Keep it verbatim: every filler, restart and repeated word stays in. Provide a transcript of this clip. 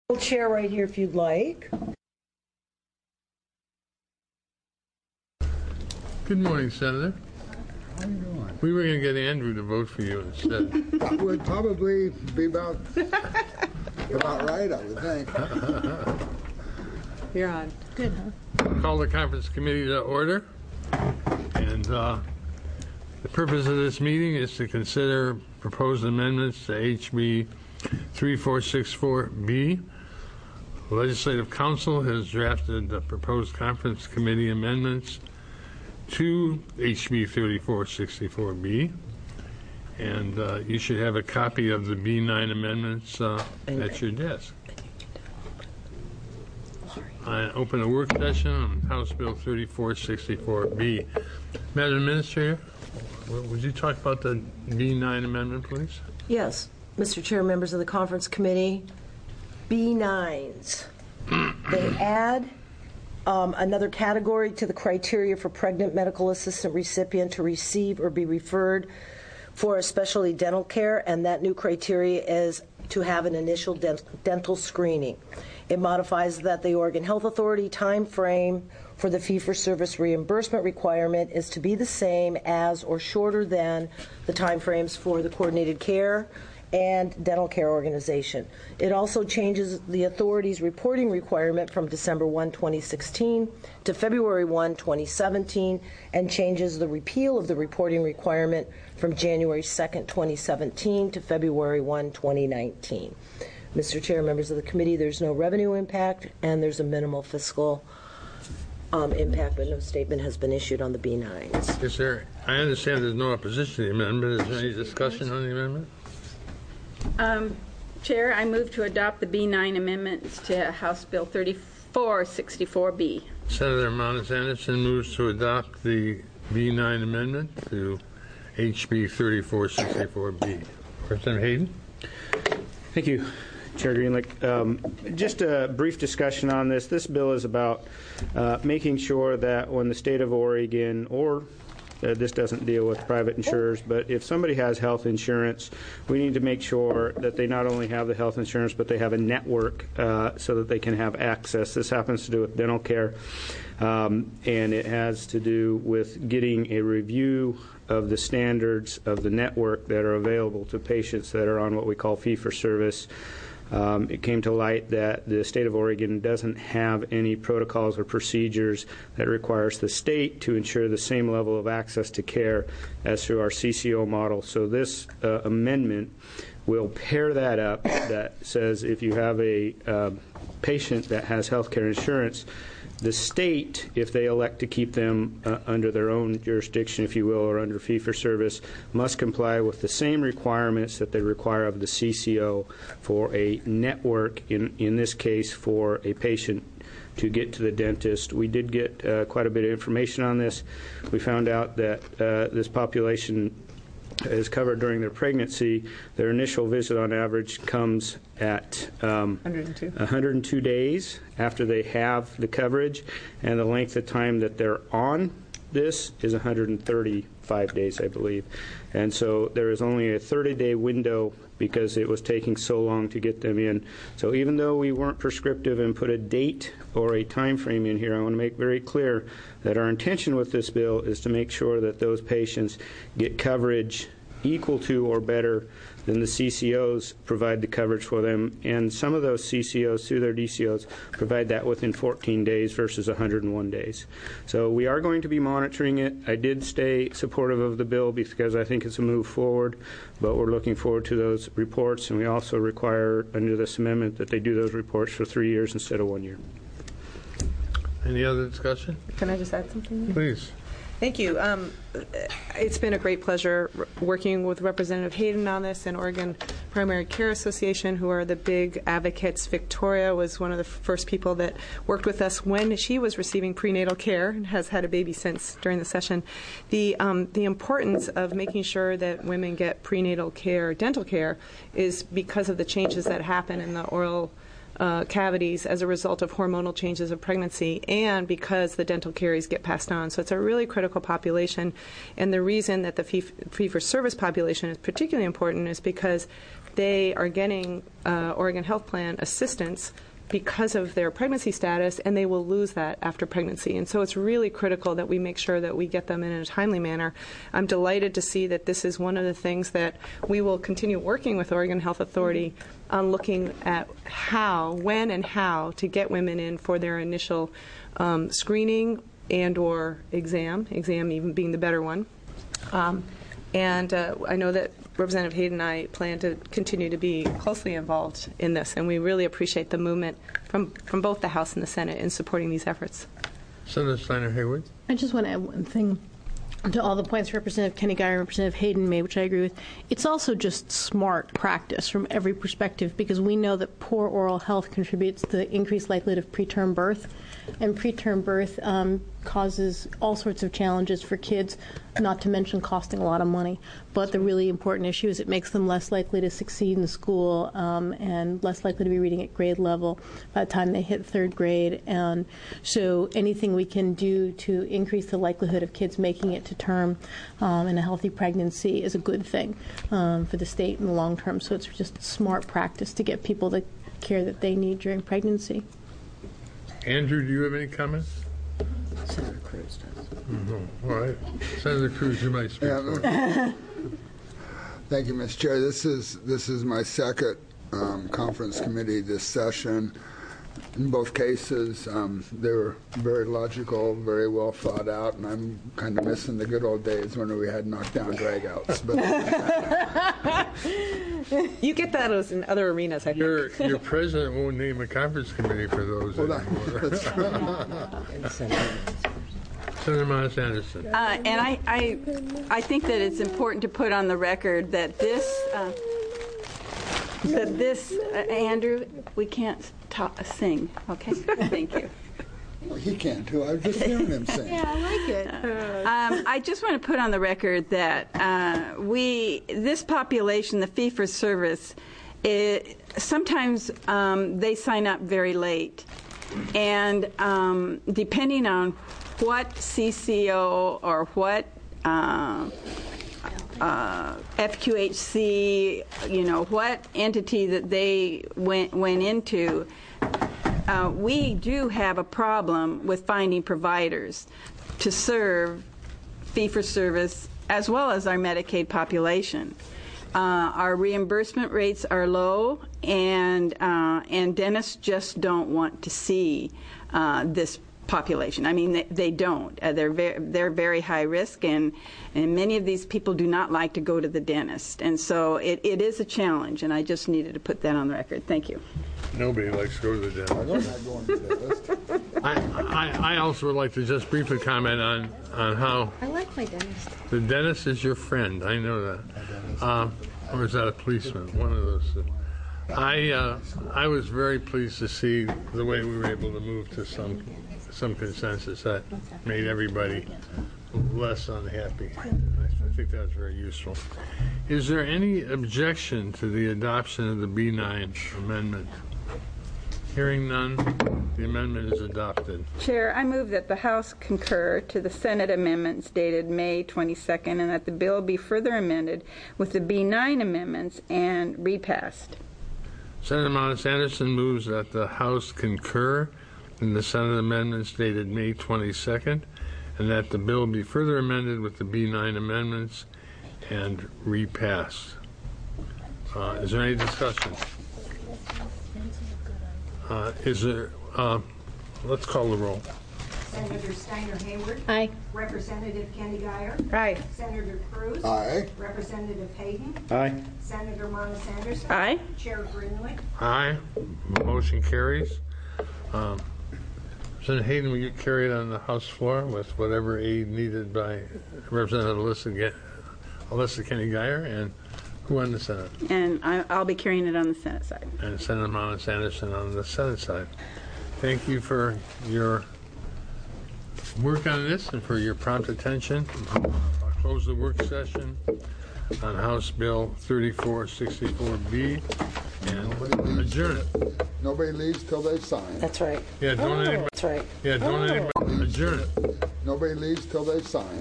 Chair right here if you'd like. Good morning, Senator. How are you doing? We were going to get Andrew to vote for you instead. That would probably be about about right, I would think. You're on. Good, huh? Call the conference committee to order. And uh, the purpose of this meeting is to consider proposed amendments to H B thirty-four sixty-four B. The Legislative Council has drafted the proposed conference committee amendments to H B thirty-four sixty-four B. And uh, you should have a copy of the B nine amendments uh, at your desk. I open a work session on House Bill thirty-four sixty-four B. Madam Administrator, would you talk about the B nine amendment, please? Yes, Mister Chair, members of the conference committee, B nines. They add um, another category to the criteria for pregnant medical assistant recipient to receive or be referred for especially dental care, and that new criteria is to have an initial dent- dental screening. It modifies that the Oregon Health Authority time frame for the fee-for-service reimbursement requirement is to be the same as or shorter than the time frames for the coordinated care and dental care organization. It also changes the authority's reporting requirement from December first, twenty sixteen to February first, twenty seventeen, and changes the repeal of the reporting requirement from January second, twenty seventeen to February first, twenty nineteen. Mister Chair, members of the committee, there's no revenue impact and there's a minimal fiscal um, impact, but no statement has been issued on the B nines. Is there, I understand there's no opposition to the amendment. Is there any discussion on the amendment? Um, Chair, I move to adopt the B nine amendments to House Bill thirty-four sixty-four B. Senator Monis Anderson moves to adopt the B nine amendment to H B thirty-four sixty-four B. Representative Hayden? Thank you, Chair Greenlick. Um, just a brief discussion on this. This bill is about uh, making sure that when the state of Oregon, or uh, this doesn't deal with private insurers, but if somebody has health insurance, we need to make sure that they not only have the health insurance, but they have a network uh, so that they can have access. This happens to do with dental care, um, and it has to do with getting a review of the standards of the network that are available to patients that are on what we call fee-for-service. Um, it came to light that the state of Oregon doesn't have any protocols or procedures that requires the state to ensure the same level of access to care as through our C C O model. So this uh, amendment will pair that up, that says if you have a uh, patient that has health care insurance, the state, if they elect to keep them uh, under their own jurisdiction, if you will, or under fee-for-service, must comply with the same requirements that they require of the C C O for a network, in, in this case for a patient to get to the dentist. We did get uh, quite a bit of information on this. We found out that uh, this population is covered during their pregnancy. Their initial visit on average comes at um, one hundred two. one hundred two days after they have the coverage, and the length of time that they're on this is one hundred thirty-five days, I believe. And so there is only a thirty-day window because it was taking so long to get them in. So even though we weren't prescriptive and put a date or a time frame in here, I want to make very clear that our intention with this bill is to make sure that those patients get coverage equal to or better than the C C Os provide the coverage for them. And some of those C C Os, through their D C Os, provide that within fourteen days versus one hundred one days. So we are going to be monitoring it. I did stay supportive of the bill because I think it's a move forward, but we're looking forward to those reports. And we also require, under this amendment, that they do those reports for three years instead of one year. Any other discussion? Can I just add something? Please. Thank you. Um, it's been a great pleasure working with Representative Hayden on this and Oregon Primary Care Association, who are the big advocates. Victoria was one of the first people that worked with us when she was receiving prenatal care and has had a baby since during the session. The, um, the importance of making sure that women get prenatal care, dental care, is because of the changes that happen in the oral Uh, cavities as a result of hormonal changes of pregnancy, and because the dental caries get passed on. So it's a really critical population. And the reason that the fee- fee-for-service population is particularly important is because they are getting uh, Oregon Health Plan assistance because of their pregnancy status, and they will lose that after pregnancy. And so it's really critical that we make sure that we get them in a timely manner. I'm delighted to see that this is one of the things that we will continue working with Oregon Health Authority on looking at how, when and how to get women in for their initial um, screening and or exam, exam even being the better one. Um, and uh, I know that Representative Hayden and I plan to continue to be closely involved in this, and we really appreciate the movement from, from both the House and the Senate in supporting these efforts. Senator Steiner Hayward. I just want to add one thing to all the points Representative Kenny Guyer and Representative Hayden made, which I agree with. It's also just smart practice from every perspective, because we know that poor oral health contributes to the increased likelihood of preterm birth, and preterm birth um, causes all sorts of challenges for kids, not to mention costing a lot of money. But the really important issue is it makes them less likely to succeed in school um, and less likely to be reading at grade level by the time they hit third grade. And so anything we can do to increase the likelihood of kids making it to term um, in a healthy pregnancy is a good thing um, for the state in the long term. So it's just smart practice to get people the care that they need during pregnancy. Andrew, do you have any comments? Senator Cruz does. Mm-hmm. All right. Senator Cruz, you might speak. Yeah, thank you, Mister Chair. This is this is my second um, conference committee this session. In both cases, um, they were very logical, very well thought out, and I'm kind of missing the good old days when we had knockdown dragouts. But You get that in other arenas, I think. Your, your president won't name a conference committee for those well, anymore. that's true. Senator Miles Anderson. Uh, and I, I, I think that it's important to put on the record that this, uh, that this, uh, Andrew, we can't talk, sing, okay? Thank you. Well, he can too. I was just hearing him sing. Yeah, I like it. Um, I just want to put on the record that uh, we, this population, the fee-for-service, it, sometimes um, they sign up very late. And um, depending on what C C O or what uh, uh, F Q H C, you know, what entity that they went, went into, Uh, we do have a problem with finding providers to serve fee-for-service as well as our Medicaid population. Uh, our reimbursement rates are low, and uh, and dentists just don't want to see uh, this population. I mean, they, they don't. Uh, they're very, they're very high risk, and and many of these people do not like to go to the dentist, and so it, it is a challenge. And I just needed to put that on the record. Thank you. Nobody likes to go to the dentist. I know not going to the list. I, I, I also would like to just briefly comment on, on how I like my dentist. the dentist is your friend. I know that. Um, or is that a policeman? One of those. I uh, I was very pleased to see the way we were able to move to some some consensus that made everybody less unhappy. I think that's very useful. Is there any objection to the adoption of the B nine amendment? Hearing none, the amendment is adopted. Chair, I move that the House concur to the Senate amendments dated May twenty-second and that the bill be further amended with the B nine amendments and repassed. Senator Miles Anderson moves that the House concur in the Senate amendments dated May twenty-second and that the bill be further amended with the B nine amendments and repassed. Uh, is there any discussion? Uh, is there, uh, let's call the roll. Senator Steiner Hayward. Aye. Representative Kenny Guyer. Aye. Senator Cruz. Aye. Representative Hayden. Aye. Senator Miles Anderson. Aye. Chair Greenwood. Aye. Motion carries. Um, Senator Hayden, will you carry it on the House floor with whatever aid needed by Representative Alyssa, Alyssa Kenny Guyer, and who on the Senate? And I, I'll be carrying it on the Senate side. And Senator Miles Anderson on the Senate side. Thank you for your work on this and for your prompt attention. I'll close the work session on House Bill thirty-four sixty-four B and adjourn it. Nobody leaves till they sign. That's right. Yeah, don't anybody, That's right. yeah, don't anybody adjourn it. Nobody leaves till they sign.